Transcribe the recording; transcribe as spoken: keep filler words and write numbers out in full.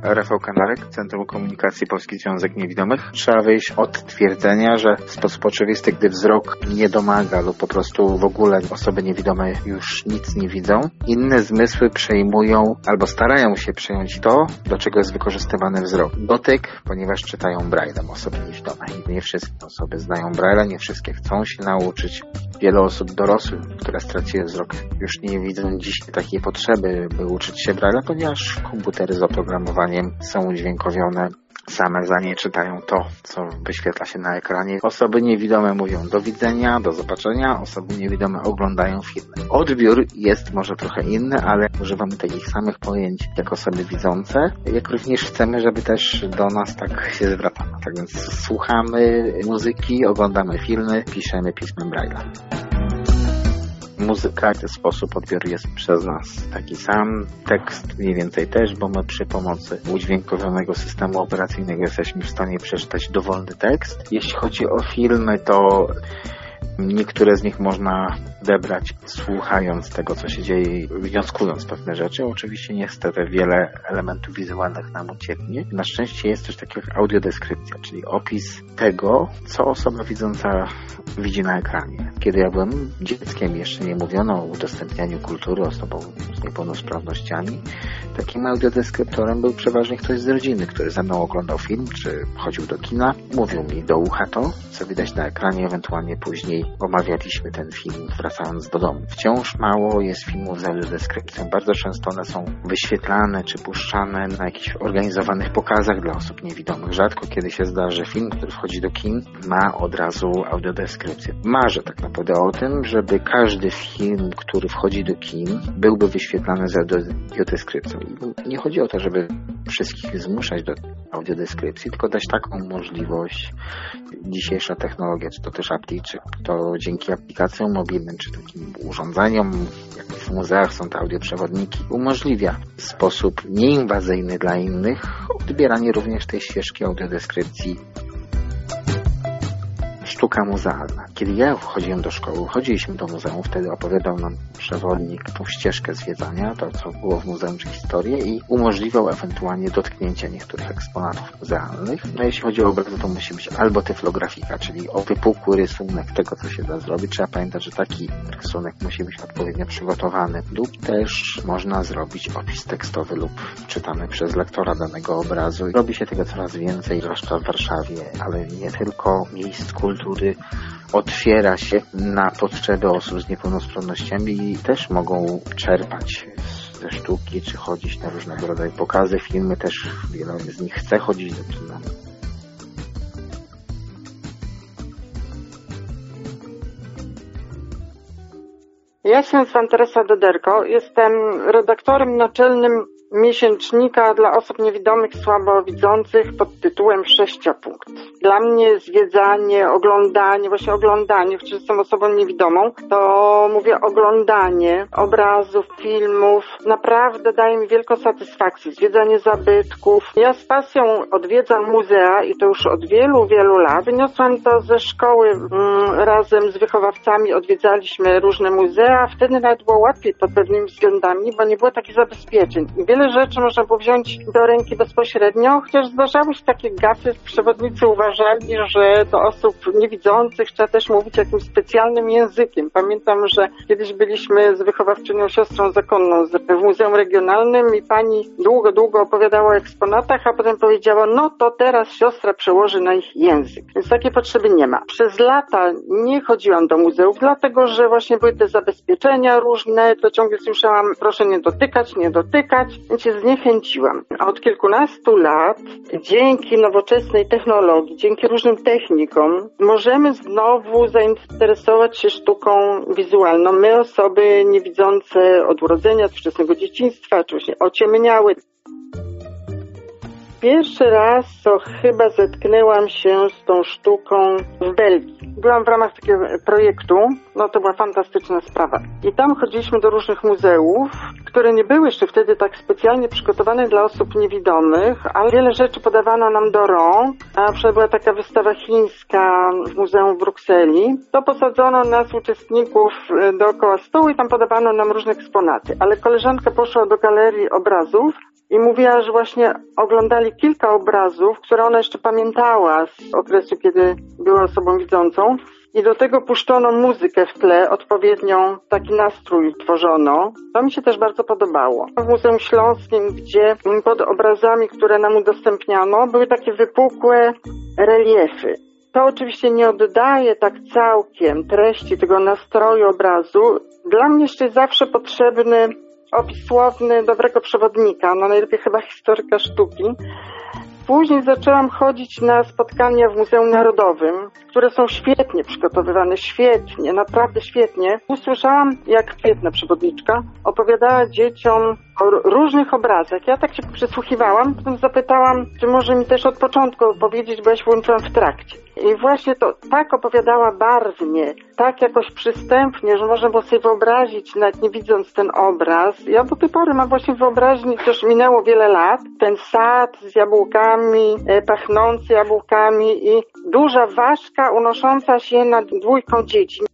Rafał Kanarek, Centrum Komunikacji Polski Związek Niewidomych. Trzeba wyjść od twierdzenia, że w sposób oczywisty, gdy wzrok nie domaga lub po prostu w ogóle osoby niewidome już nic nie widzą, inne zmysły przejmują albo starają się przejąć to, do czego jest wykorzystywany wzrok. Dotyk, ponieważ czytają Braille'em osoby niewidome. I nie wszystkie osoby znają Braille'a, nie wszystkie chcą się nauczyć. Wiele osób dorosłych, które straciły wzrok, już nie widzą dziś takiej potrzeby, by uczyć się Braille'a, ponieważ komputery z oprogramowaniem są udźwiękowione. Same za nie czytają to, co wyświetla się na ekranie. Osoby niewidome mówią do widzenia, do zobaczenia, osoby niewidome oglądają filmy. Odbiór jest może trochę inny, ale używamy takich samych pojęć jak osoby widzące, jak również chcemy, żeby też do nas tak się zwracano. Tak więc słuchamy muzyki, oglądamy filmy, piszemy pismem Braille'a. Muzyka, w sposób odbioru jest przez nas taki sam, tekst mniej więcej też, bo my przy pomocy udźwiękowionego systemu operacyjnego jesteśmy w stanie przeczytać dowolny tekst. Jeśli chodzi o filmy, to niektóre z nich można odebrać słuchając tego, co się dzieje, wnioskując pewne rzeczy. Oczywiście niestety wiele elementów wizualnych nam ucieknie. Na szczęście jest też taka jak audiodeskrypcja, czyli opis tego, co osoba widząca widzi na ekranie. Kiedy ja byłem dzieckiem, jeszcze nie mówiono o udostępnianiu kultury osobom z niepełnosprawnościami, takim audiodeskryptorem był przeważnie ktoś z rodziny, który ze mną oglądał film, czy chodził do kina. Mówił mi do ucha to, co widać na ekranie, ewentualnie później omawialiśmy ten film wracając do domu. Wciąż mało jest filmów z audiodeskrypcją. Bardzo często one są wyświetlane czy puszczane na jakichś organizowanych pokazach dla osób niewidomych. Rzadko kiedy się zdarzy film, który wchodzi do kin, ma od razu audiodeskrypcję. Marzę tak naprawdę o tym, żeby każdy film, który wchodzi do kin, byłby wyświetlany z audiodeskrypcją. I nie chodzi o to, żeby wszystkich zmuszać do audiodeskrypcji, tylko dać taką możliwość. Dzisiejsza technologia, czy to też apli, czy to dzięki aplikacjom mobilnym, czy takim urządzeniom, jak w muzeach są te audioprzewodniki, umożliwia w sposób nieinwazyjny dla innych odbieranie również tej ścieżki audiodeskrypcji. Sztuka muzealna. Kiedy ja chodziłem do szkoły, chodziliśmy do muzeum, wtedy opowiadał nam przewodnik tą ścieżkę zwiedzania, to co było w muzeum czy historię i umożliwiał ewentualnie dotknięcie niektórych eksponatów muzealnych. No jeśli chodzi o obraz, to musi być albo tyflografika, czyli wypukły rysunek tego, co się da zrobić. Trzeba pamiętać, że taki rysunek musi być odpowiednio przygotowany lub też można zrobić opis tekstowy lub czytany przez lektora danego obrazu. Robi się tego coraz więcej, zwłaszcza w Warszawie, ale nie tylko miejsc kultury otwiera się na potrzeby osób z niepełnosprawnościami i też mogą czerpać ze sztuki, czy chodzić na różnego rodzaju pokazy, filmy też, wiele z nich chce chodzić do kina. Ja się nazywam Teresa Doderko, jestem redaktorem naczelnym miesięcznika dla osób niewidomych, słabowidzących pod tytułem Sześciopunkt. Dla mnie zwiedzanie, oglądanie, właśnie oglądanie, chociaż jestem osobą niewidomą, to mówię oglądanie obrazów, filmów, naprawdę daje mi wielką satysfakcję. Zwiedzanie zabytków. Ja z pasją odwiedzam muzea i to już od wielu, wielu lat. Wyniosłam to ze szkoły mm, razem z wychowawcami, odwiedzaliśmy różne muzea. Wtedy nawet było łatwiej pod pewnymi względami, bo nie było takich zabezpieczeń. Wiele rzeczy można było wziąć do ręki bezpośrednio, chociaż zdarzały się takie gafy. Przewodnicy uważali, że do osób niewidzących trzeba też mówić jakimś specjalnym językiem. Pamiętam, że kiedyś byliśmy z wychowawczynią siostrą zakonną w Muzeum Regionalnym i pani długo, długo opowiadała o eksponatach, a potem powiedziała, no to teraz siostra przełoży na ich język. Więc takiej potrzeby nie ma. Przez lata nie chodziłam do muzeów, dlatego że właśnie były te zabezpieczenia różne, to ciągle słyszałam, proszę nie dotykać, nie dotykać, więc się zniechęciłam. A od kilkunastu lat, dzięki nowoczesnej technologii, dzięki różnym technikom, możemy znowu zainteresować się sztuką wizualną. My, osoby niewidzące od urodzenia, od wczesnego dzieciństwa, czy właśnie ociemniały. Pierwszy raz to chyba zetknęłam się z tą sztuką w Belgii. Byłam w ramach takiego projektu No to była fantastyczna sprawa. I tam chodziliśmy do różnych muzeów, które nie były jeszcze wtedy tak specjalnie przygotowane dla osób niewidomych, ale wiele rzeczy podawano nam do rąk. A na przykład była taka wystawa chińska w Muzeum w Brukseli. To posadzono nas, uczestników, dookoła stołu i tam podawano nam różne eksponaty. Ale koleżanka poszła do galerii obrazów i mówiła, że właśnie oglądali kilka obrazów, które ona jeszcze pamiętała z okresu, kiedy była osobą widzącą. I do tego puszczono muzykę w tle, odpowiednią taki nastrój tworzono. To mi się też bardzo podobało. W Muzeum Śląskim, gdzie pod obrazami, które nam udostępniano, były takie wypukłe reliefy. To oczywiście nie oddaje tak całkiem treści tego nastroju obrazu. Dla mnie jeszcze jest zawsze potrzebny opis słowny dobrego przewodnika, no najlepiej chyba historyka sztuki. Później zaczęłam chodzić na spotkania w Muzeum Narodowym, które są świetnie przygotowywane, świetnie, naprawdę świetnie. Usłyszałam, jak świetna przewodniczka opowiadała dzieciom o różnych obrazach. Ja tak się przysłuchiwałam, potem zapytałam, czy może mi też od początku opowiedzieć, bo ja się włączyłam w trakcie. I właśnie to tak opowiadała barwnie, tak jakoś przystępnie, że można było sobie wyobrazić, nawet nie widząc ten obraz. Ja do tej pory mam właśnie wyobraźni, też minęło wiele lat, ten sad z jabłkami, pachnący jabłkami i duża ważka unosząca się nad dwójką dzieci.